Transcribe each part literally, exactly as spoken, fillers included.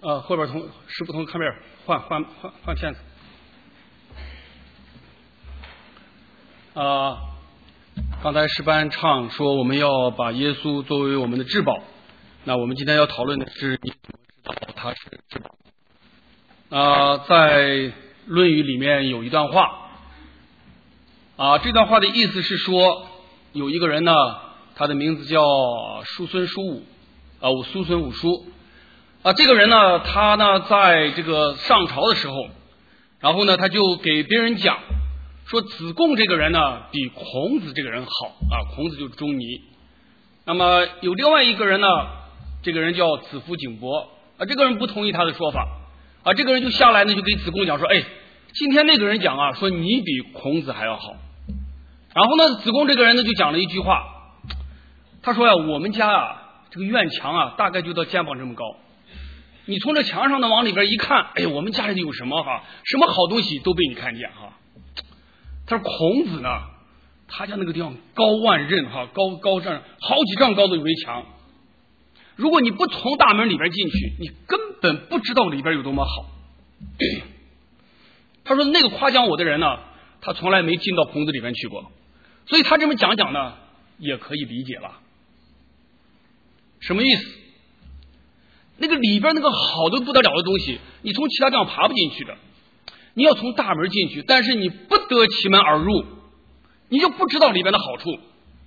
呃，后边同是不同看面，换换换换片子。啊、呃，刚才诗班唱说我们要把耶稣作为我们的至宝，那我们今天要讨论的是你怎么知道他是至宝？啊、呃，在论语里面有一段话，啊、呃，这段话的意思是说，有一个人呢，他的名字叫叔孙叔武，啊、呃，叔孙武叔。啊，这个人呢，他呢，在这个上朝的时候，然后呢，他就给别人讲说，子贡这个人呢，比孔子这个人好啊，孔子就是仲尼。那么有另外一个人呢，这个人叫子服景伯啊，这个人不同意他的说法啊，这个人就下来呢，就给子贡讲说，哎，今天那个人讲啊，说你比孔子还要好。然后呢，子贡这个人呢，就讲了一句话，他说呀，我们家啊，这个院墙啊，大概就到肩膀这么高。你从这墙上呢往里边一看，哎，我们家里有什么哈？什么好东西都被你看见哈。他说孔子呢，他家那个地方高万仞哈，高高丈好几丈高的围墙。如果你不从大门里边进去，你根本不知道里边有多么好。他说那个夸奖我的人呢，他从来没进到孔子里边去过，所以他这么讲讲呢，也可以理解了。什么意思？那个里边那个好的不得了的东西，你从其他地方爬不进去的，你要从大门进去，但是你不得其门而入，你就不知道里边的好处。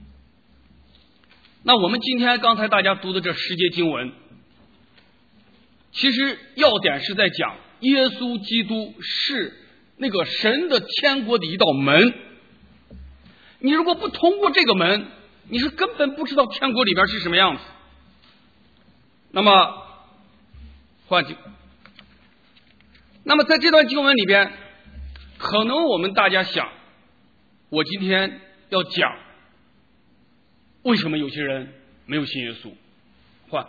那我们今天刚才大家读的这十节经文，其实要点是在讲耶稣基督是那个神的天国的一道门，你如果不通过这个门，你是根本不知道天国里边是什么样子。那么换句，那么在这段经文里边，可能我们大家想，我今天要讲为什么有些人没有信耶稣。换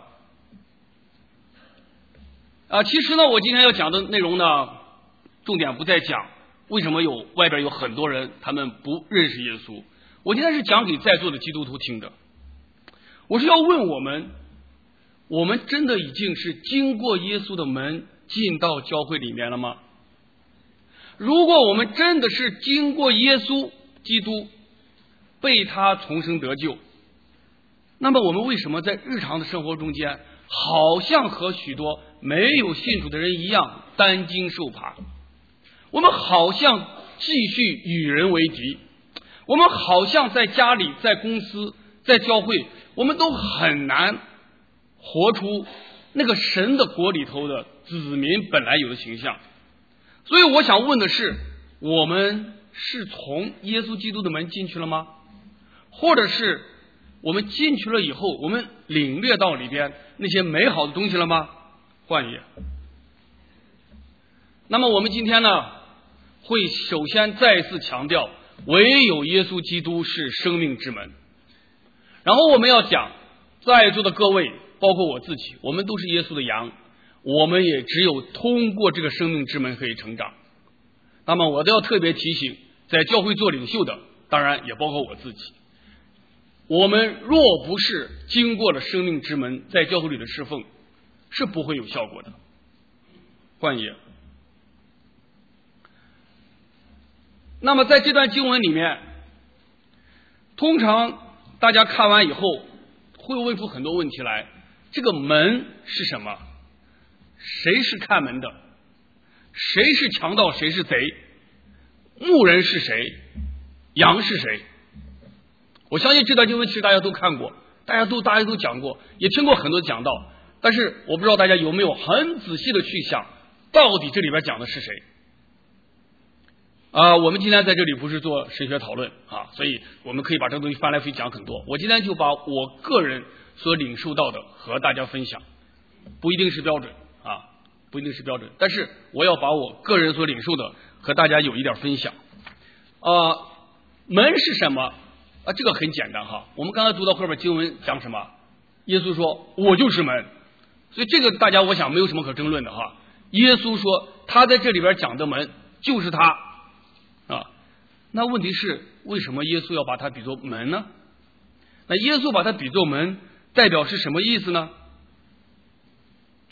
啊，其实呢，我今天要讲的内容呢，重点不在讲为什么有外边有很多人他们不认识耶稣。我今天是讲给在座的基督徒听的。我是要问我们。我们真的已经是经过耶稣的门进到教会里面了吗？如果我们真的是经过耶稣基督被他重生得救，那么我们为什么在日常的生活中间好像和许多没有信主的人一样担惊受怕？我们好像继续与人为敌，我们好像在家里、在公司、在教会，我们都很难活出那个神的国里头的子民本来有的形象。所以我想问的是，我们是从耶稣基督的门进去了吗？或者是我们进去了以后，我们领略到里边那些美好的东西了吗？换一页。那么我们今天呢，会首先再一次强调，唯有耶稣基督是生命之门。然后我们要讲，在座的各位包括我自己，我们都是耶稣的羊，我们也只有通过这个生命之门可以成长。那么我都要特别提醒，在教会做领袖的，当然也包括我自己，我们若不是经过了生命之门，在教会里的侍奉是不会有效果的。换页。那么在这段经文里面，通常大家看完以后会问出很多问题来。这个门是什么？谁是看门的？谁是强盗？谁是贼？牧人是谁？羊是谁？我相信这段经文其实大家都看过，大家都大家都讲过，也听过很多讲道，但是我不知道大家有没有很仔细的去想，到底这里边讲的是谁？啊、呃，我们今天在这里不是做神学讨论啊，所以我们可以把这个东西翻来覆去讲很多。我今天就把我个人所领受到的和大家分享，不一定是标准啊，不一定是标准，但是我要把我个人所领受的和大家有一点分享。呃，门是什么啊？这个很简单哈。我们刚才读到后边经文讲什么？耶稣说：“我就是门。”所以这个大家我想没有什么可争论的哈。耶稣说他在这里边讲的门就是他啊。那问题是为什么耶稣要把它比作门呢？那耶稣把它比作门代表是什么意思呢？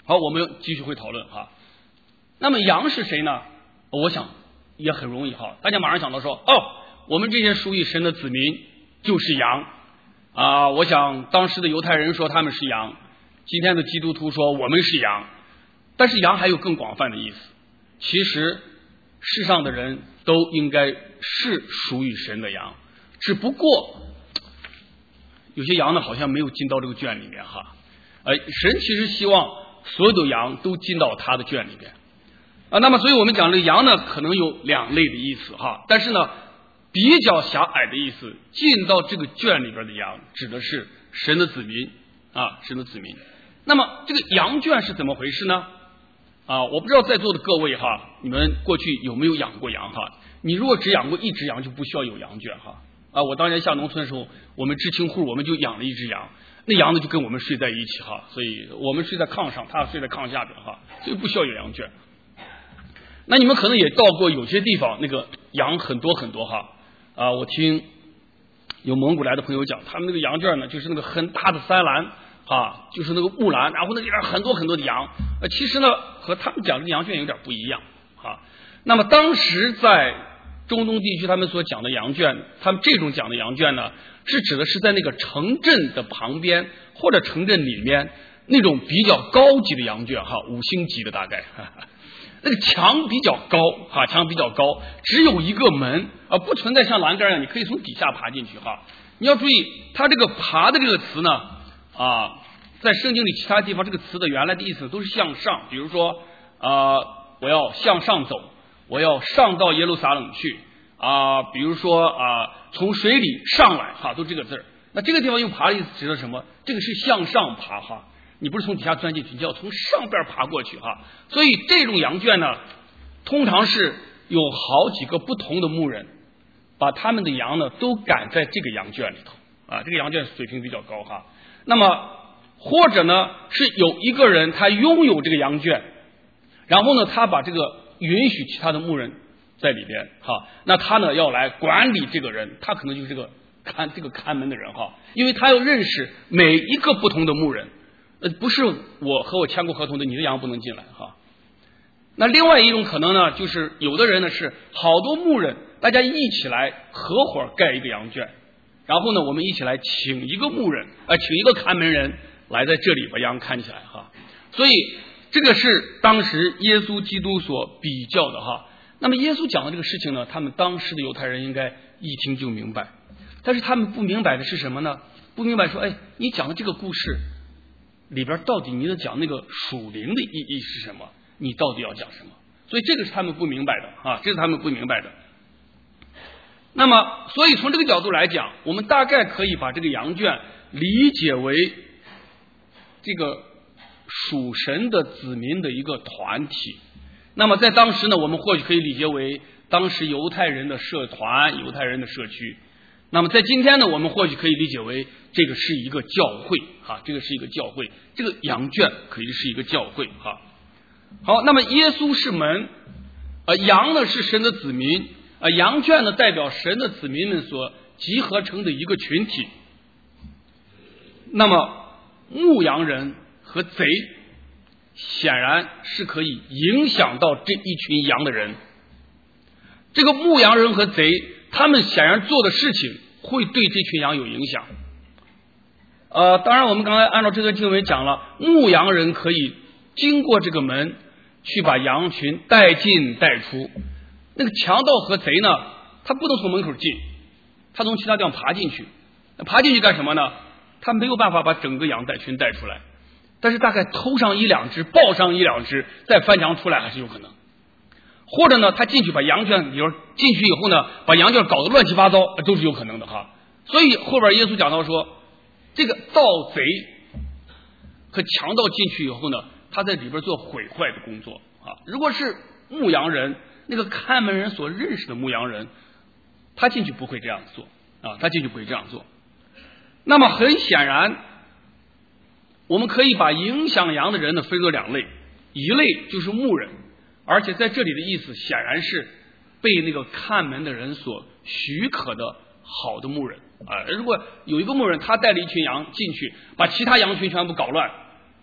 好，我们继续会讨论哈。那么羊是谁呢？我想也很容易哈，大家马上想到说，哦，我们这些属于神的子民就是羊啊。我想当时的犹太人说他们是羊，今天的基督徒说我们是羊。但是羊还有更广泛的意思，其实世上的人都应该是属于神的羊，只不过有些羊呢好像没有进到这个圈里面哈。呃，神其实希望所有的羊都进到他的圈里面啊。那么所以我们讲这个羊呢可能有两类的意思哈，但是呢比较狭隘的意思，进到这个圈里边的羊指的是神的子民啊，神的子民。那么这个羊圈是怎么回事呢？啊，我不知道在座的各位哈，你们过去有没有养过羊哈？你如果只养过一只羊，就不需要有羊圈哈。啊，我当年下农村的时候，我们知青户我们就养了一只羊，那羊呢就跟我们睡在一起哈，所以我们睡在炕上，它睡在炕下边哈，所以不需要有羊圈。那你们可能也到过有些地方，那个羊很多很多哈。啊，我听有蒙古来的朋友讲，他们那个羊圈呢，就是那个很大的三栏。啊，就是那个木栏，然后那里边很多很多的羊，呃，其实呢和他们讲的羊圈有点不一样啊。那么当时在中东地区，他们所讲的羊圈，他们这种讲的羊圈呢，是指的是在那个城镇的旁边或者城镇里面那种比较高级的羊圈哈，五星级的大概，哈哈，那个墙比较高哈，墙比较高，只有一个门啊，不存在像栏杆一样，你可以从底下爬进去哈。你要注意，它这个爬的这个词呢。啊，在圣经里其他地方这个词的原来的意思都是向上，比如说啊、呃，我要向上走，我要上到耶路撒冷去啊、呃，比如说啊、呃，从水里上来哈，都这个字儿。那这个地方用爬的意思指的什么？这个是向上爬哈，你不是从底下钻进去，你要从上边爬过去哈。所以这种羊圈呢，通常是有好几个不同的牧人，把他们的羊呢都赶在这个羊圈里头啊，这个羊圈水平比较高哈。那么或者呢是有一个人他拥有这个羊圈，然后呢他把这个允许其他的牧人在里边哈，那他呢要来管理这个人，他可能就是这个看这个看门的人哈，因为他要认识每一个不同的牧人，呃不是我和我签过合同的你的羊不能进来哈。那另外一种可能呢，就是有的人呢是好多牧人大家一起来合伙盖一个羊圈。然后呢，我们一起来请一个牧人，呃，请一个看门人来在这里把羊看起来哈。所以这个是当时耶稣基督所比较的哈。那么耶稣讲的这个事情呢，他们当时的犹太人应该一听就明白，但是他们不明白的是什么呢？不明白说，哎，你讲的这个故事里边到底你的讲那个属灵的意义是什么？你到底要讲什么？所以这个是他们不明白的啊，这是他们不明白的。那么，所以从这个角度来讲，我们大概可以把这个羊圈理解为这个属神的子民的一个团体。那么在当时呢，我们或许可以理解为当时犹太人的社团、犹太人的社区。那么在今天呢，我们或许可以理解为这个是一个教会啊，这个是一个教会，这个羊圈可以是一个教会哈。好，那么耶稣是门，呃，羊呢是神的子民。啊，羊圈呢代表神的子民们所集合成的一个群体。那么牧羊人和贼显然是可以影响到这一群羊的人。这个牧羊人和贼，他们显然做的事情会对这群羊有影响。呃，当然我们刚才按照这个经文讲了，牧羊人可以经过这个门去把羊群带进带出。那个强盗和贼呢，他不能从门口进，他从其他地方爬进去。爬进去干什么呢？他没有办法把整个羊带群带出来，但是大概偷上一两只，抱上一两只，再翻墙出来还是有可能。或者呢，他进去把羊圈，比如进去以后呢，把羊圈搞得乱七八糟，都是有可能的哈。所以后边耶稣讲到说，这个盗贼和强盗进去以后呢，他在里边做毁坏的工作啊。如果是牧羊人，那个看门人所认识的牧羊人，他进去不会这样做啊，他进去不会这样做。那么很显然，我们可以把影响羊的人呢分作两类，一类就是牧人，而且在这里的意思显然是被那个看门的人所许可的好的牧人啊。如果有一个牧人他带了一群羊进去，把其他羊群全部搞乱，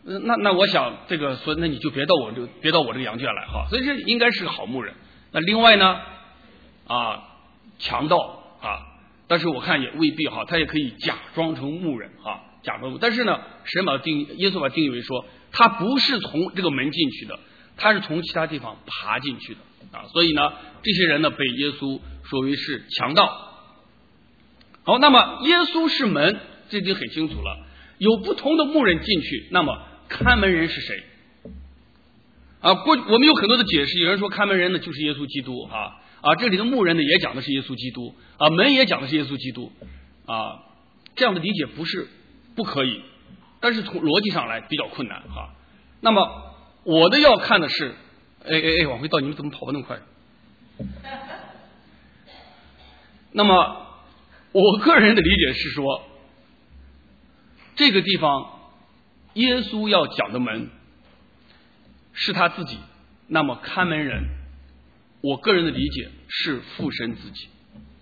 那那我想这个说，那你就别到我这个别到我这个羊圈来哈。所以这应该是个好牧人。那另外呢，啊，强盗啊，但是我看也未必哈，他也可以假装成牧人哈，假装。但是呢，神把定耶稣把定义为说，他不是从这个门进去的，他是从其他地方爬进去的啊。所以呢，这些人呢被耶稣说为是强盗。好，那么耶稣是门，这已经很清楚了。有不同的牧人进去，那么看门人是谁？啊，过我们有很多的解释，有人说看门人呢就是耶稣基督啊啊，这里的牧人呢也讲的是耶稣基督啊，门也讲的是耶稣基督啊，这样的理解不是不可以，但是从逻辑上来比较困难哈、啊。那么我的要看的是，哎哎哎，往回倒，你们怎么跑得那么快？那么我个人的理解是说，这个地方耶稣要讲的门是他自己，那么看门人，我个人的理解是父神自己。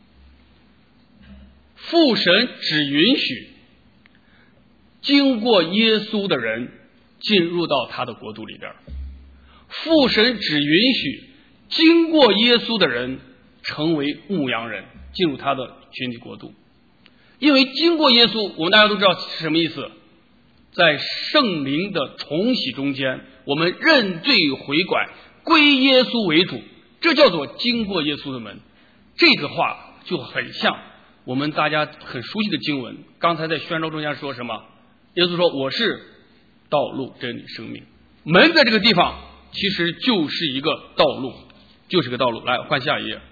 父神只允许经过耶稣的人进入到他的国度里边，父神只允许经过耶稣的人成为牧羊人，进入他的群体国度。因为经过耶稣，我们大家都知道是什么意思，在圣灵的重洗中间，我们认罪悔改，归耶稣为主，这叫做经过耶稣的门。这个话就很像我们大家很熟悉的经文，刚才在宣召中间说什么？耶稣说我是道路真理生命。门在这个地方其实就是一个道路，就是个道路。来，换下一页。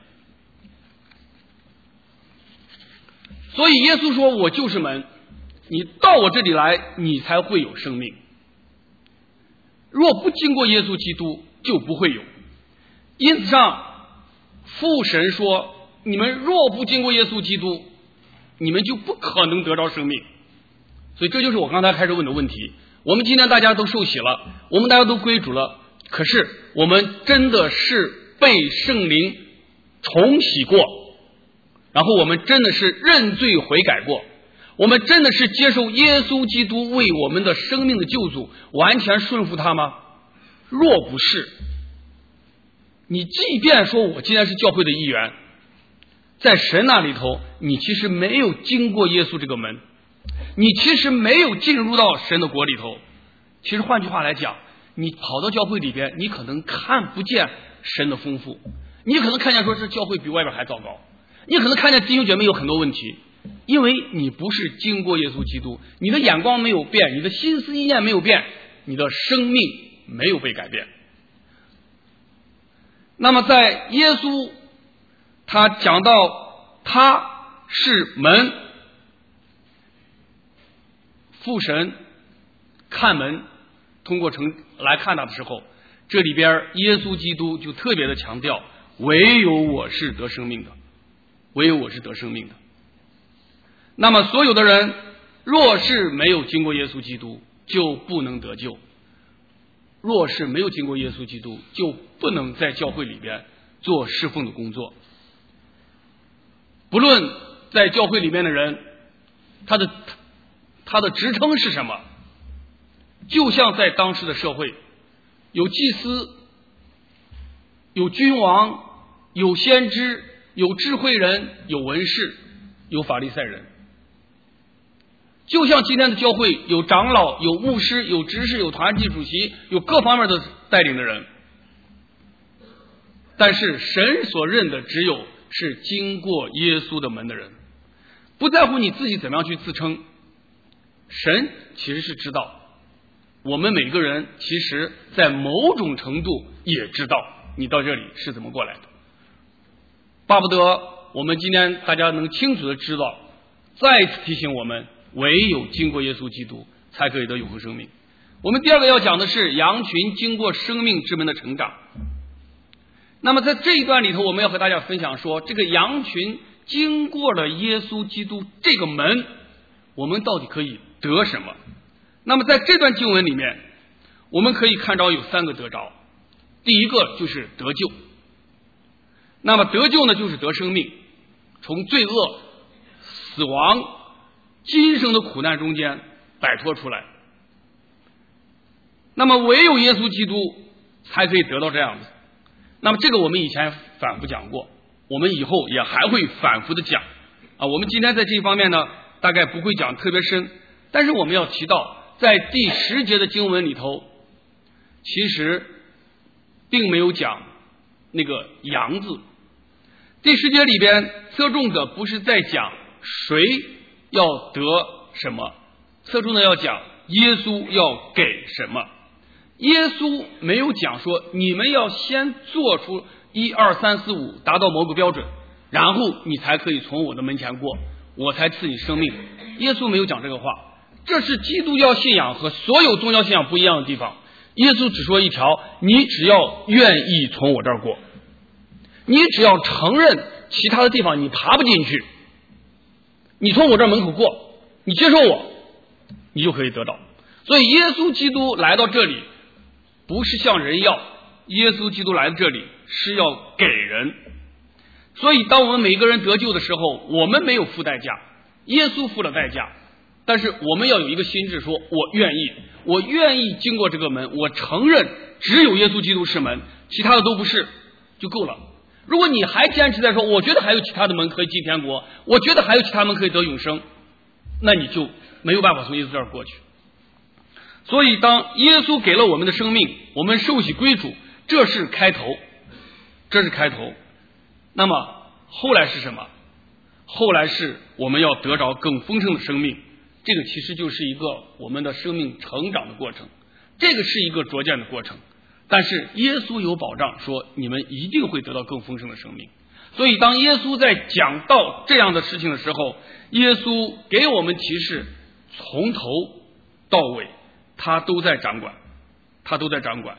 所以耶稣说我就是门，你到我这里来，你才会有生命。若不经过耶稣基督，就不会有。因此上，父神说，你们若不经过耶稣基督，你们就不可能得着生命。所以这就是我刚才开始问的问题。我们今天大家都受洗了，我们大家都归主了，可是我们真的是被圣灵重洗过，然后我们真的是认罪悔改过，我们真的是接受耶稣基督为我们的生命的救主，完全顺服他吗？若不是，你即便说我今天是教会的一员，在神那里头，你其实没有经过耶稣这个门，你其实没有进入到神的国里头。其实换句话来讲，你跑到教会里边，你可能看不见神的丰富，你可能看见说这教会比外边还糟糕，你可能看见弟兄姐妹有很多问题，因为你不是经过耶稣基督，你的眼光没有变，你的心思意念没有变，你的生命没有被改变。那么在耶稣他讲到他是门，父神看门，通过城来看他的时候，这里边耶稣基督就特别的强调，唯有我是得生命的，唯有我是得生命的。那么所有的人若是没有经过耶稣基督，就不能得救，若是没有经过耶稣基督，就不能在教会里边做侍奉的工作。不论在教会里面的人，他的他的职称是什么，就像在当时的社会，有祭司，有君王，有先知，有智慧人，有文士，有法利赛人。就像今天的教会有长老，有牧师，有执事，有团体主席，有各方面的带领的人，但是神所认的只有是经过耶稣的门的人。不在乎你自己怎么样去自称，神其实是知道，我们每个人其实在某种程度也知道你到这里是怎么过来的。巴不得我们今天大家能清楚的知道，再次提醒我们，唯有经过耶稣基督才可以得永恒生命。我们第二个要讲的是羊群经过生命之门的成长。那么在这一段里头，我们要和大家分享说，这个羊群经过了耶稣基督这个门，我们到底可以得什么？那么在这段经文里面，我们可以看到有三个得着。第一个就是得救。那么得救呢，就是得生命，从罪恶、死亡、今生的苦难中间摆脱出来。 那么唯有耶稣基督才可以得到这样的。那么这个我们以前反复讲过，我们以后也还会反复的讲啊。我们今天在这一方面呢，大概不会讲特别深，但是我们要提到，在第十节的经文里头，其实并没有讲那个羊字。第十节里边侧重的不是在讲谁要得什么，侧重的要讲耶稣要给什么。耶稣没有讲说你们要先做出一二三四五达到某个标准，然后你才可以从我的门前过，我才赐你生命。耶稣没有讲这个话，这是基督教信仰和所有宗教信仰不一样的地方。耶稣只说一条，你只要愿意从我这儿过，你只要承认其他的地方你爬不进去，你从我这儿门口过，你接受我，你就可以得到。所以耶稣基督来到这里不是向人要，耶稣基督来到这里是要给人。所以当我们每个人得救的时候，我们没有付代价，耶稣付了代价，但是我们要有一个心智，说我愿意，我愿意经过这个门，我承认只有耶稣基督是门，其他的都不是，就够了。如果你还坚持在说我觉得还有其他的门可以进天国，我觉得还有其他门可以得永生，那你就没有办法从耶稣这儿过去。所以当耶稣给了我们的生命，我们受洗归主，这是开头，这是开头。那么后来是什么？后来是我们要得着更丰盛的生命，这个其实就是一个我们的生命成长的过程，这个是一个逐渐的过程。但是耶稣有保障说你们一定会得到更丰盛的生命。所以当耶稣在讲到这样的事情的时候，耶稣给我们提示，从头到尾他都在掌管，他都在掌管。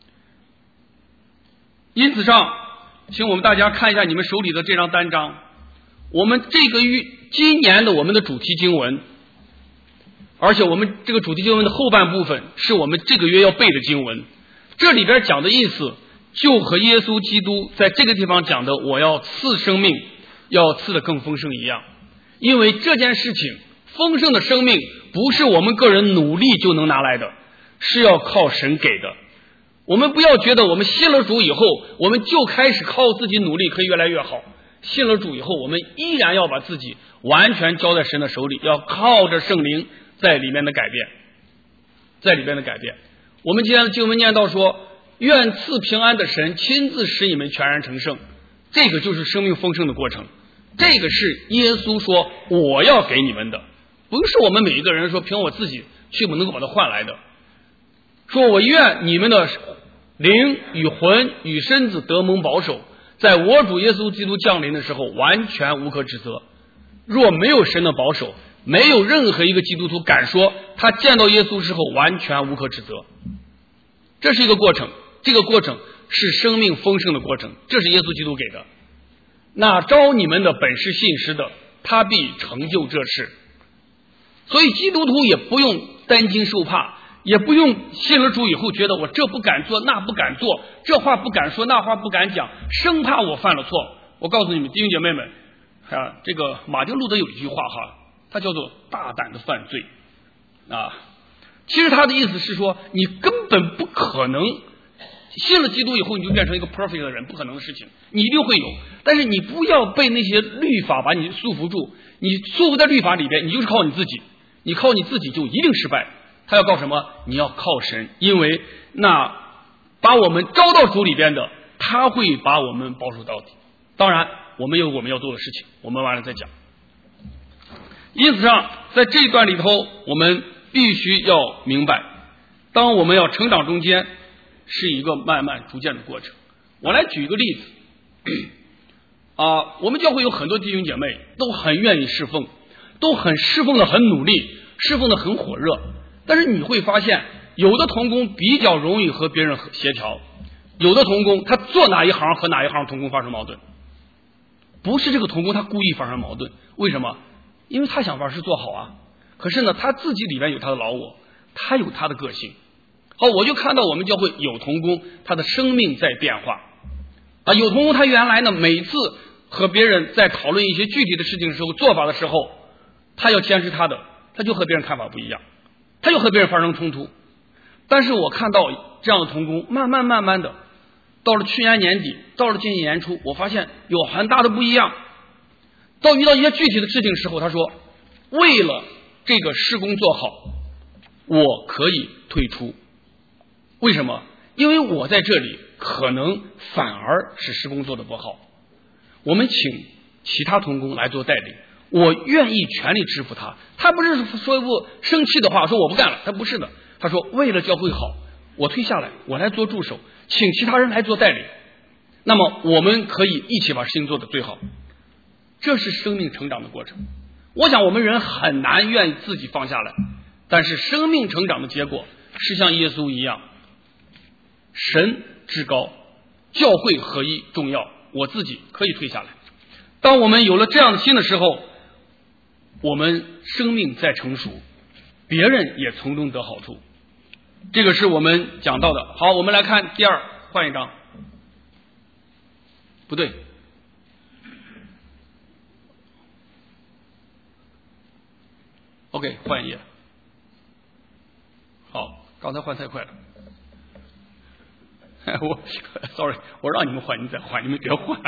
因此上，请我们大家看一下你们手里的这张单张，我们这个月今年的我们的主题经文，而且我们这个主题经文的后半部分是我们这个月要背的经文。这里边讲的意思就和耶稣基督在这个地方讲的我要赐生命，要赐的更丰盛一样。因为这件事情，丰盛的生命不是我们个人努力就能拿来的，是要靠神给的。我们不要觉得我们信了主以后，我们就开始靠自己努力可以越来越好。信了主以后，我们依然要把自己完全交在神的手里，要靠着圣灵在里面的改变，在里面的改变。我们今天的经文念到说，愿赐平安的神亲自使你们全然成圣，这个就是生命丰盛的过程。这个是耶稣说我要给你们的，不是我们每一个人说凭我自己去能够把它换来的。说我愿你们的灵与魂与身子得蒙保守，在我主耶稣基督降临的时候完全无可指责。若没有神的保守，没有任何一个基督徒敢说他见到耶稣之后完全无可指责。这是一个过程，这个过程是生命丰盛的过程，这是耶稣基督给的。那招你们的本是信实的，他必成就这事。所以基督徒也不用担惊受怕，也不用信了主以后觉得我这不敢做那不敢做，这话不敢说那话不敢讲，生怕我犯了错。我告诉你们弟兄姐妹们啊，这个马丁路德有一句话哈，它叫做大胆的犯罪啊。其实他的意思是说，你根本不可能信了基督以后你就变成一个 perfect 的人，不可能的事情，你一定会有。但是你不要被那些律法把你束缚住，你束缚在律法里边，你就是靠你自己，你靠你自己就一定失败。他要靠什么？你要靠神，因为那把我们招到主里边的，他会把我们保守到底。当然我们有我们要做的事情，我们完了再讲。因此上在这一段里头，我们必须要明白，当我们要成长中间是一个慢慢逐渐的过程。我来举一个例子啊，我们教会有很多弟兄姐妹都很愿意侍奉，都很侍奉的很努力，侍奉的很火热，但是你会发现有的同工比较容易和别人协调，有的同工他做哪一行和哪一行同工发生矛盾。不是这个同工他故意发生矛盾，为什么？因为他想把事做好啊，可是呢他自己里面有他的老我，他有他的个性。好，我就看到我们教会有同工他的生命在变化啊，有同工他原来呢每次和别人在讨论一些具体的事情的时候，做法的时候，他要坚持他的，他就和别人看法不一样，他就和别人发生冲突。 但是我看到这样的同工，慢慢慢慢的，到了去年年底，到了今年年初，我发现有很大的不一样。到遇到一些具体的事情时候，他说，为了这个施工做好，我可以退出。为什么？因为我在这里可能反而是施工做得不好，我们请其他同工来做代理，我愿意全力支付他。他不是说一副生气的话，说我不干了，他不是的。他说为了教会好，我退下来，我来做助手，请其他人来做代理，那么我们可以一起把事情做得最好。这是生命成长的过程。我想我们人很难愿意自己放下来，但是生命成长的结果是像耶稣一样，神至高，教会合一重要，我自己可以退下来。当我们有了这样的心的时候，我们生命在成熟，别人也从中得好处。这个是我们讲到的。好，我们来看第二，换一张。不对，OK， 换一页。好，刚才换太快了。我 sorry， 我让你们换，你们再换，你们别换。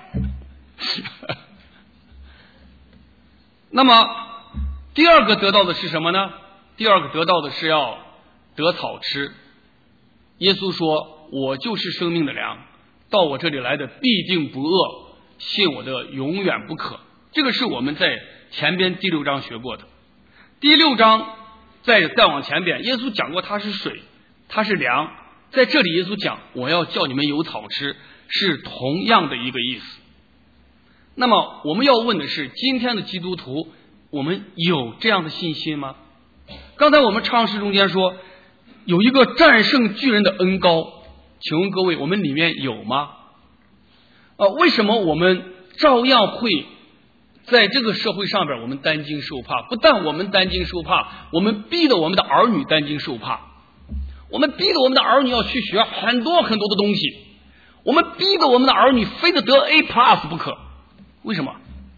那么第二个得到的是什么呢？第二个得到的是要得草吃。耶稣说，我就是生命的粮，到我这里来的必定不饿，信我的永远不渴。这个是我们在前边第六章学过的。第六章再再往前边，耶稣讲过他是水，他是粮。在这里耶稣讲，我要叫你们有草吃，是同样的一个意思。那么我们要问的是，今天的基督徒，我们有这样的信心吗？刚才我们唱诗中间说，有一个战胜巨人的恩膏，请问各位，我们里面有吗？呃，为什么我们照样会在这个社会上边，我们担惊受怕？不但我们担惊受怕，我们逼得我们的儿女担惊受怕，我们逼得我们的儿女要去学很多很多的东西，我们逼得我们的儿女非得得 A plus 不可。为什么？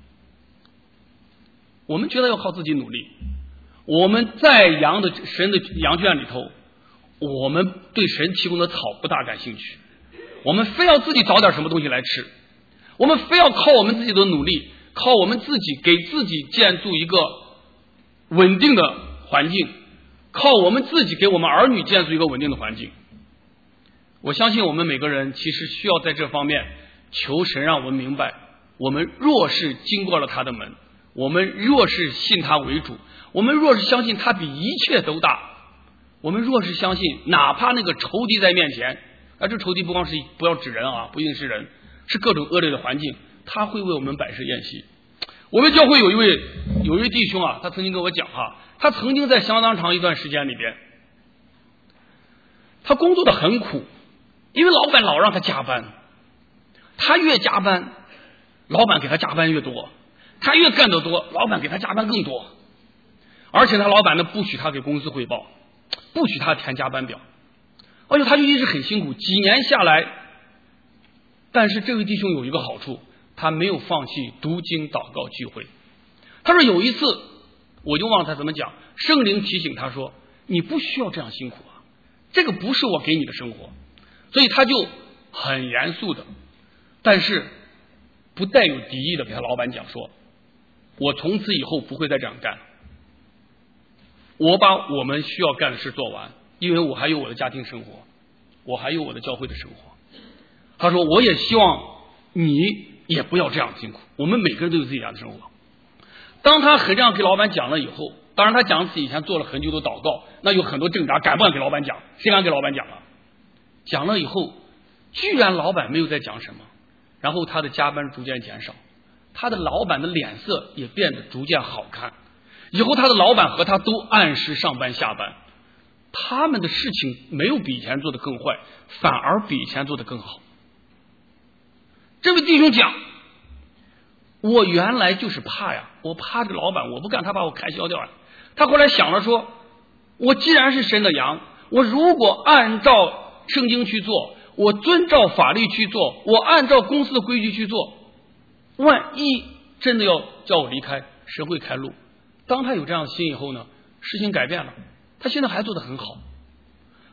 我们觉得要靠自己努力。我们在羊的神的羊圈里头，我们对神提供的草不大感兴趣，我们非要自己找点什么东西来吃，我们非要靠我们自己的努力，靠我们自己给自己建筑一个稳定的环境，靠我们自己给我们儿女建筑一个稳定的环境。我相信我们每个人其实需要在这方面求神让我们明白，我们若是经过了他的门，我们若是信他为主，我们若是相信他比一切都大，我们若是相信哪怕那个仇敌在面前，而这仇敌不光是不要指人啊，不一定是人，是各种恶劣的环境，他会为我们摆设宴席。我们教会有一位有一位弟兄啊，他曾经跟我讲哈，他曾经在相当长一段时间里边，他工作的很苦，因为老板老让他加班，他越加班，老板给他加班越多，他越干得多，老板给他加班更多，而且他老板呢不许他给公司汇报，不许他填加班表，而且他就一直很辛苦，几年下来。但是这位弟兄有一个好处，他没有放弃读经祷告聚会。他说有一次我就忘了他怎么讲，圣灵提醒他说，你不需要这样辛苦啊，这个不是我给你的生活。所以他就很严肃的，但是不带有敌意的给他老板讲说，我从此以后不会再这样干，我把我们需要干的事做完，因为我还有我的家庭生活，我还有我的教会的生活。他说我也希望你也不要这样辛苦，我们每个人都有自己家的生活。当他很这样给老板讲了以后，当然他讲自己以前做了很久的祷告，那有很多挣扎，敢不敢给老板讲？谁敢给老板讲啊？讲了以后，居然老板没有再讲什么，然后他的加班逐渐减少，他的老板的脸色也变得逐渐好看，以后他的老板和他都按时上班下班，他们的事情没有比以前做得更坏，反而比以前做得更好。这位弟兄讲，我原来就是怕呀，我怕这个老板，我不干他把我开销掉了。他后来想了说，我既然是神的羊，我如果按照圣经去做，我遵照法律去做，我按照公司的规矩去做，万一真的要叫我离开，神会开路。当他有这样的心以后呢，事情改变了，他现在还做得很好。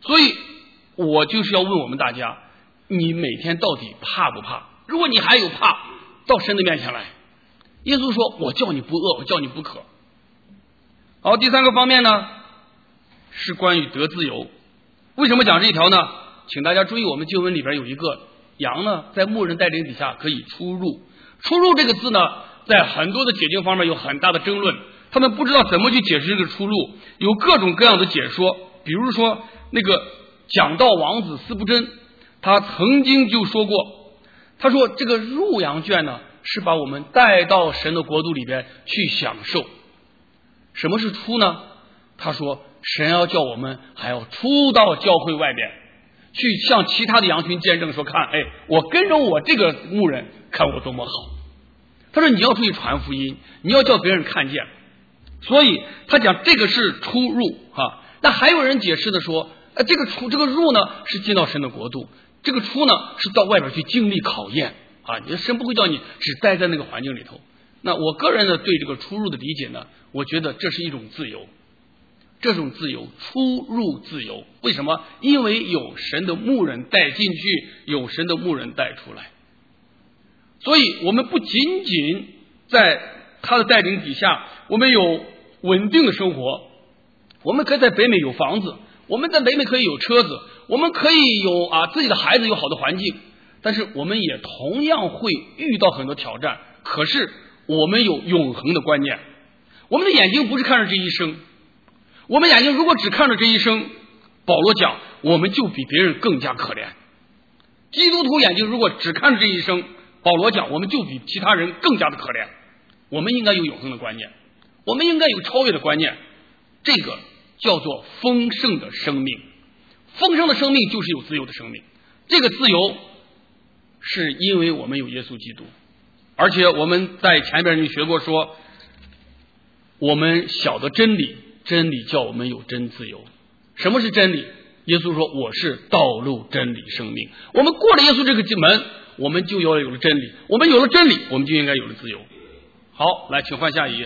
所以我就是要问我们大家，你每天到底怕不怕？如果你还有怕，到神的面前来。耶稣说，我叫你不饿，我叫你不渴。好，第三个方面呢，是关于得自由。为什么讲这一条呢？请大家注意，我们经文里边有一个羊呢，在牧人带领底下可以出入。出入这个字呢，在很多的解经方面有很大的争论，他们不知道怎么去解释这个出入，有各种各样的解说。比如说那个讲道王子司布真，他曾经就说过，他说这个入羊圈呢，是把我们带到神的国度里边去享受。什么是出呢？他说神要叫我们还要出到教会外边去，向其他的羊群见证说，看，哎，我跟着我这个牧人，看我多么好。他说你要出去传福音，你要叫别人看见。所以他讲这个是出入啊。那还有人解释的说，呃，这个出这个入呢是进到神的国度，这个出呢是到外边去经历考验啊。你神不会叫你只待在那个环境里头。那我个人呢对这个出入的理解呢，我觉得这是一种自由，这种自由，出入自由。为什么？因为有神的牧人带进去，有神的牧人带出来。所以我们不仅仅在他的带领底下，我们有稳定的生活，我们可以在北美有房子，我们在北美可以有车子，我们可以有啊自己的孩子有好的环境，但是我们也同样会遇到很多挑战。可是我们有永恒的观念，我们的眼睛不是看着这一生，我们眼睛如果只看着这一生，保罗讲我们就比别人更加可怜。基督徒眼睛如果只看着这一生，保罗讲我们就比其他人更加的可怜。我们应该有永恒的观念，我们应该有超越的观念，这个叫做丰盛的生命。丰盛的生命就是有自由的生命，这个自由是因为我们有耶稣基督。而且我们在前边就学过说，我们晓得真理，真理叫我们有真自由。什么是真理？耶稣说我是道路真理生命。我们过了耶稣这个门，我们就有了真理，我们有了真理，我们就应该有了自由。好，来请换下一页。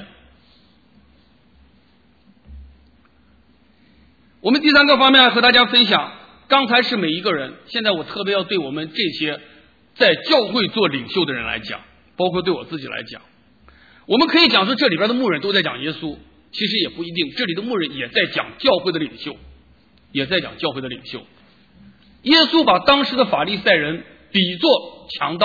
我们第三个方面和大家分享，刚才是每一个人，现在我特别要对我们这些在教会做领袖的人来讲，包括对我自己来讲。我们可以讲说这里边的牧人都在讲耶稣，其实也不一定，这里的牧人也在讲教会的领袖，也在讲教会的领袖。耶稣把当时的法利赛人比作强盗。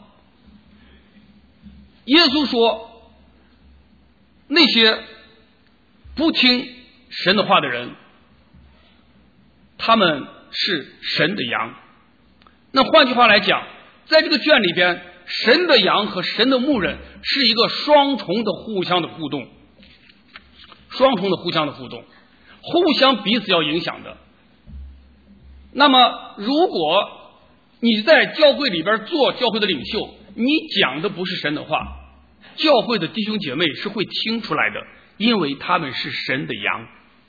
耶稣说那些不听神的话的人，他们是神的羊。那换句话来讲，在这个卷里边，神的羊和神的牧人是一个双重的互相的互动，双重的互相的互动，互相彼此要影响的。那么如果你在教会里边做教会的领袖，你讲的不是神的话，教会的弟兄姐妹是会听出来的，因为他们是神的羊。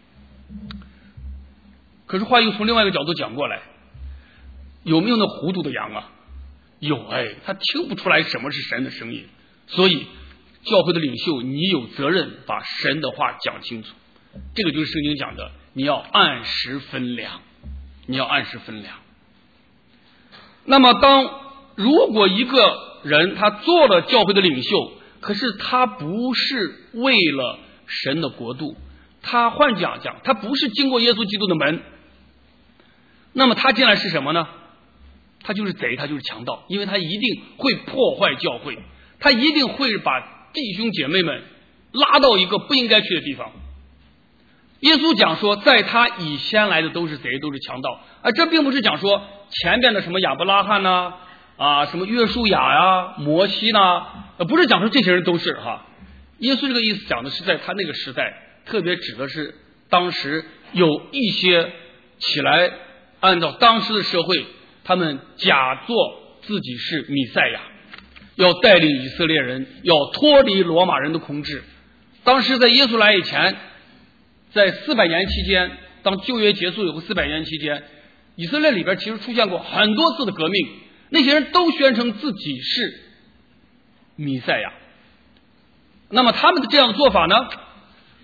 可是话又从另外一个角度讲过来，有没有那糊涂的羊啊？有，哎，他听不出来什么是神的声音。所以教会的领袖，你有责任把神的话讲清楚。这个就是圣经讲的，你要按时分粮，你要按时分粮。那么当如果一个人他做了教会的领袖，可是他不是为了神的国度，他换讲讲他不是经过耶稣基督的门，那么他进来是什么呢？他就是贼，他就是强盗，因为他一定会破坏教会，他一定会把弟兄姐妹们拉到一个不应该去的地方。耶稣讲说，在他以先来的都是贼，都是强盗。啊，这并不是讲说前边的什么亚伯拉罕呐、啊，啊，什么约书亚呀、摩西呐，呃，不是讲说这些人都是哈。耶稣这个意思讲的是在他那个时代，特别指的是当时有一些起来按照当时的社会，他们假作自己是弥赛亚，要带领以色列人要脱离罗马人的控制。当时在耶稣来以前，在四百年期间，当旧约结束有个四百年期间，以色列里边其实出现过很多次的革命，那些人都宣称自己是弥赛亚。那么他们的这样的做法呢，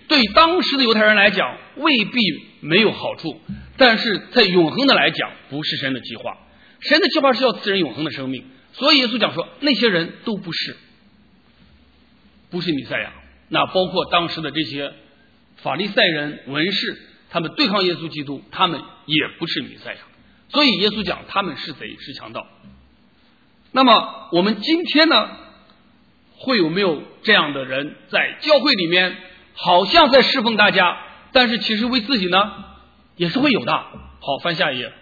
对当时的犹太人来讲未必没有好处，但是在永恒的来讲不是神的计划。神的计划是要赐人永恒的生命，所以耶稣讲说那些人都不是不是弥赛亚。那包括当时的这些法利赛人文士，他们对抗耶稣基督，他们也不是弥赛亚。所以耶稣讲他们是贼是强盗。那么我们今天呢，会有没有这样的人在教会里面好像在侍奉大家，但是其实为自己呢也是会有的。好，翻下一页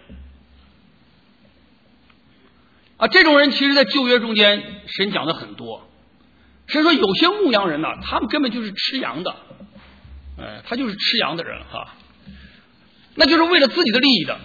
啊，这种人其实在旧约中间神讲的很多。神说有些牧羊人呢，他们根本就是吃羊的，哎，他就是吃羊的人哈，那就是为了自己的利益的。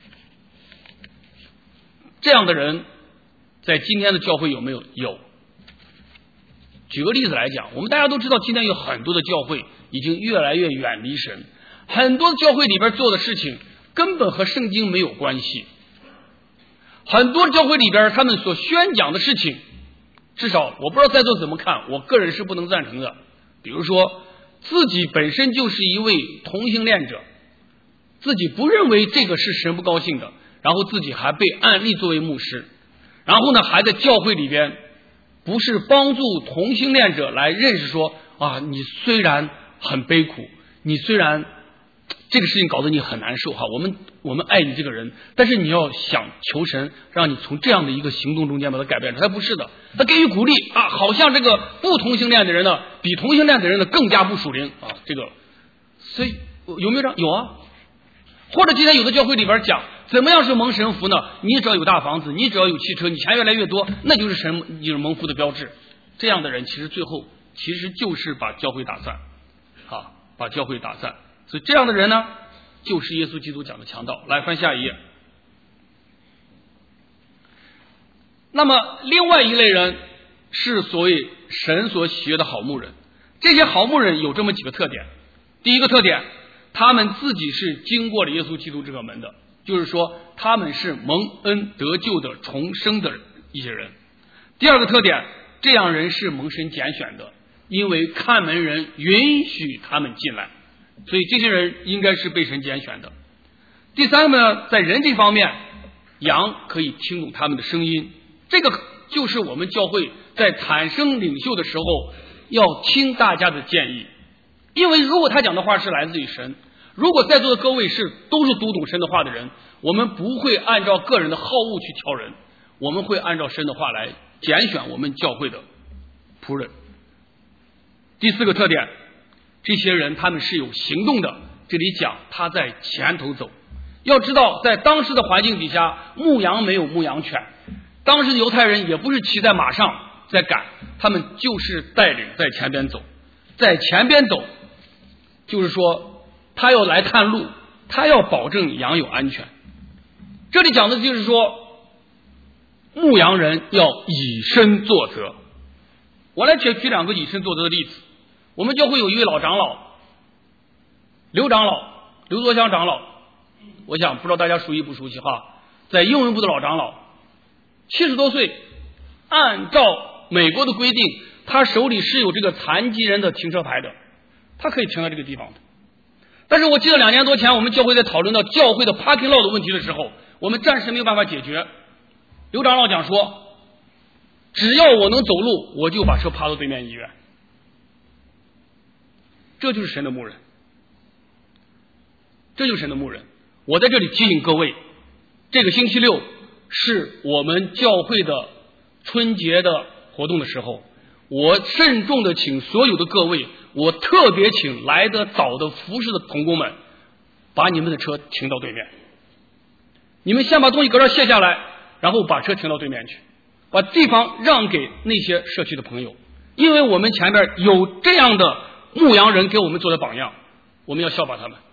这样的人在今天的教会有没有？有。举个例子来讲，我们大家都知道今天有很多的教会已经越来越远离神，很多教会里边做的事情根本和圣经没有关系，很多教会里边他们所宣讲的事情，至少我不知道在座怎么看，我个人是不能赞成的。比如说自己本身就是一位同性恋者，自己不认为这个是神不高兴的，然后自己还被按立作为牧师，然后呢还在教会里边不是帮助同性恋者来认识说啊，你虽然很悲苦，你虽然这个事情搞得你很难受哈，我们我们爱你这个人，但是你要想求神让你从这样的一个行动中间把它改变。他不是的，他给予鼓励啊，好像这个不同性恋的人呢比同性恋的人呢更加不属灵啊，这个所以有没有这样？有啊。或者今天有的教会里边讲怎么样是蒙神福呢？你只要有大房子，你只要有汽车，你钱越来越多，那就是神就是蒙福的标志。这样的人其实最后其实就是把教会打散啊，把教会打散。所以这样的人呢就是耶稣基督讲的强盗。来翻下一页。那么另外一类人是所谓神所喜悦的好牧人。这些好牧人有这么几个特点。第一个特点，他们自己是经过了耶稣基督这个门的，就是说他们是蒙恩得救的重生的一些人。第二个特点，这样人是蒙神拣选的，因为看门人允许他们进来，所以这些人应该是被神拣选的。第三个呢，在人这方面，羊可以听懂他们的声音，这个就是我们教会在产生领袖的时候要听大家的建议。因为如果他讲的话是来自于神，如果在座的各位是都是读懂神的话的人，我们不会按照个人的好恶去挑人，我们会按照神的话来拣选我们教会的仆人。第四个特点，这些人他们是有行动的，这里讲他在前头走。要知道在当时的环境底下，牧羊没有牧羊犬，当时的犹太人也不是骑在马上在赶，他们就是带领在前边走。在前边走就是说他要来探路，他要保证羊有安全。这里讲的就是说牧羊人要以身作则。我来举举两个以身作则的例子。我们教会有一位老长老刘长老刘作香长老，我想不知道大家熟悉不熟悉哈，在英文部的老长老，七十多岁，按照美国的规定他手里是有这个残疾人的停车牌的，他可以停在这个地方的。但是我记得两年多前我们教会在讨论到教会的 parking lot 的问题的时候，我们暂时没有办法解决。刘长老讲说，只要我能走路，我就把车趴到对面医院。这就是神的牧人，这就是神的牧人。我在这里提醒各位，这个星期六是我们教会的春节的活动的时候，我慎重的请所有的各位，我特别请来得早的服侍的同工们，把你们的车停到对面。你们先把东西搁这卸下来，然后把车停到对面去，把地方让给那些社区的朋友，因为我们前面有这样的牧羊人给我们做的榜样，我们要效法他们。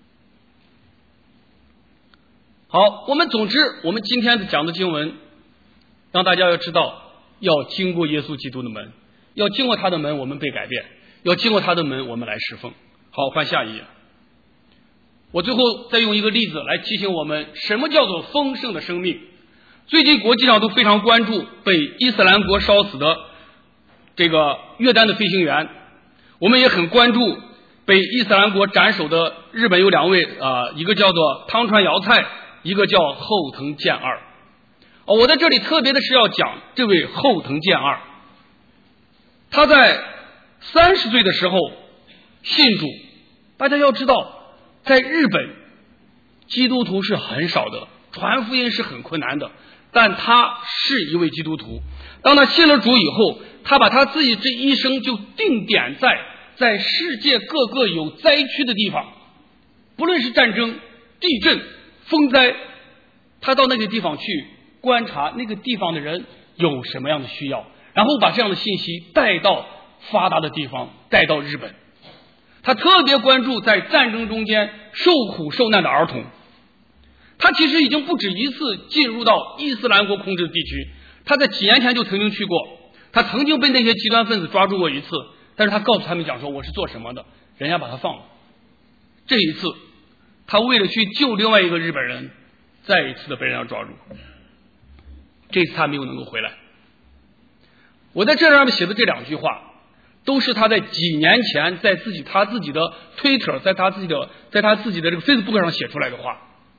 好，我们总之我们今天讲的经文让大家要知道，要经过耶稣基督的门，要经过他的门我们被改变，要经过他的门我们来侍奉。好，换下一页。我最后再用一个例子来提醒我们什么叫做丰盛的生命。最近国际上都非常关注被伊斯兰国烧死的这个约旦的飞行员，我们也很关注被伊斯兰国斩首的日本有两位啊、呃，一个叫做汤川遥菜，一个叫后藤健二。哦，我在这里特别的是要讲这位后藤健二，他在三十岁的时候信主。大家要知道，在日本基督徒是很少的，传福音是很困难的，但他是一位基督徒。当他信了主以后，他把他自己这一生就定点在在世界各个有灾区的地方，不论是战争、地震、风灾，他到那个地方去观察那个地方的人有什么样的需要，然后把这样的信息带到发达的地方，带到日本。他特别关注在战争中间受苦受难的儿童。他其实已经不止一次进入到伊斯兰国控制的地区，他在几年前就曾经去过，他曾经被那些极端分子抓住过一次，但是他告诉他们讲说我是做什么的，人家把他放了。这一次他为了去救另外一个日本人，再一次的被人家抓住，这次他没有能够回来。我在这上面写的这两句话都是他在几年前在自己他自己的推特，在他自己的在他自己的这个 Facebook 上写出来的话。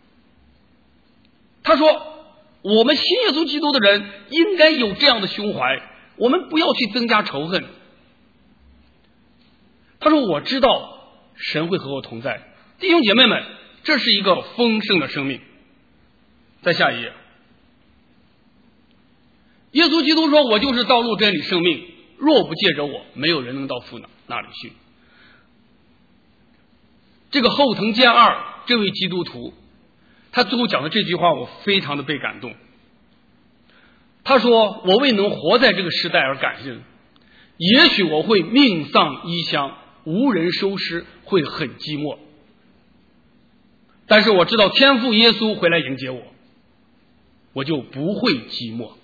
他说我们信耶稣基督的人应该有这样的胸怀，我们不要去增加仇恨。他说我知道神会和我同在。弟兄姐妹们，这是一个丰盛的生命。在下一页，耶稣基督说我就是道路真理生命，若不借着我，没有人能到父那里去。这个后藤健二这位基督徒，他最后讲的这句话我非常的被感动。他说我为能活在这个时代而感恩，也许我会命丧异乡，无人收尸，会很寂寞，但是我知道天父耶稣会来迎接我，我就不会寂寞。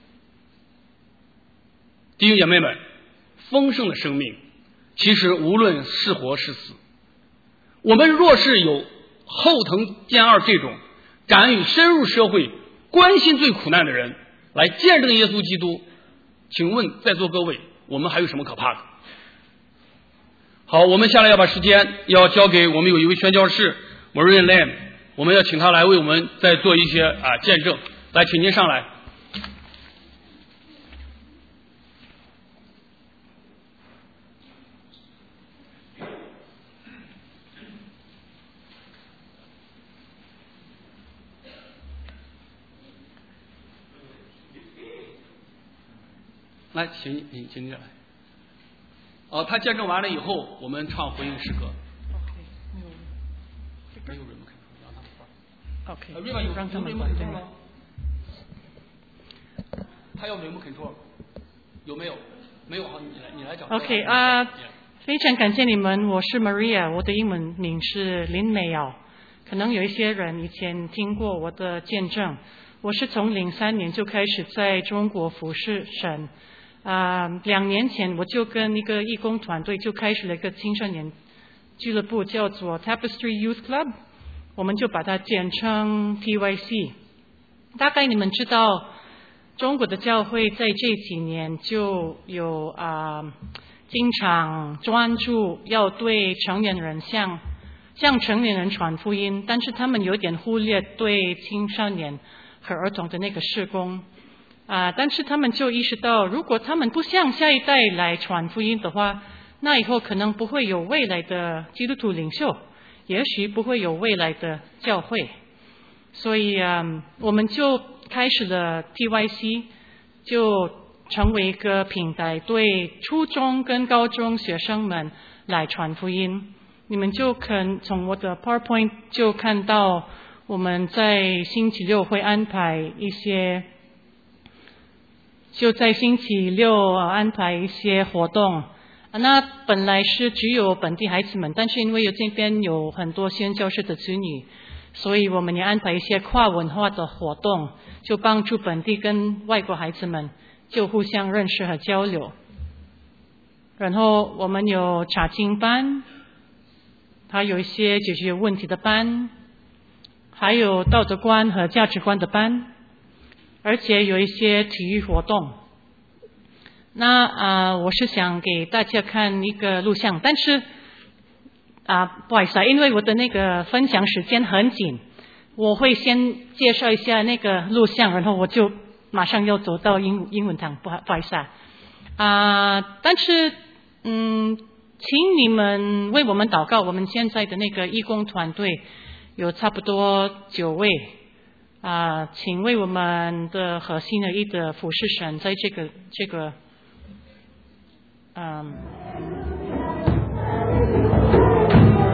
弟兄姐妹们，丰盛的生命其实无论是活是死，我们若是有后藤健二这种敢于深入社会关心最苦难的人来见证耶稣基督，请问在座各位，我们还有什么可怕的？好，我们下来要把时间要交给我们有一位宣教士 Maria Lam， 我们要请他来为我们再做一些啊见证。来，请您上来。来，请你，请请你来。哦，他见证完了以后，我们唱回应诗歌。没有 remote control， 让他们放。OK， 呃，有让他们管对吗？他要 remote control， 有没有？没有，好，你来，你来讲。 OK 啊、uh, ，非常感谢你们，我是 Maria， 我的英文名是林美瑶。可能有一些人以前听过我的见证，我是从零三年就开始在中国服侍神。啊、呃，两年前我就跟一个义工团队就开始了一个青少年俱乐部，叫做 Tapestry Youth Club， 我们就把它简称 T Y C。大概你们知道，中国的教会在这几年就有啊、呃，经常专注要对成年人向向成年人传福音，但是他们有点忽略对青少年和儿童的那个事工。啊、呃，但是他们就意识到，如果他们不向下一代来传福音的话，那以后可能不会有未来的基督徒领袖，也许不会有未来的教会。所以啊、呃，我们就开始了 T Y C， 就成为一个平台，对初中跟高中学生们来传福音。你们就可从我的 PowerPoint 就看到，我们在星期六会安排一些。就在星期六安排一些活动，那本来是只有本地孩子们，但是因为有这边有很多宣教士的子女，所以我们也安排一些跨文化的活动，就帮助本地跟外国孩子们就互相认识和交流。然后我们有查经班，还有一些解决问题的班，还有道德观和价值观的班。而且有一些体育活动。那啊、呃，我是想给大家看一个录像，但是啊、 啊，不好意思啊，因为我的那个分享时间很紧，我会先介绍一下那个录像，然后我就马上要走到英英文堂，不好不好意思啊。啊，但是嗯，请你们为我们祷告，我们现在的那个义工团队有差不多九位啊，请为我们的核心的一的服侍神在这个这个嗯。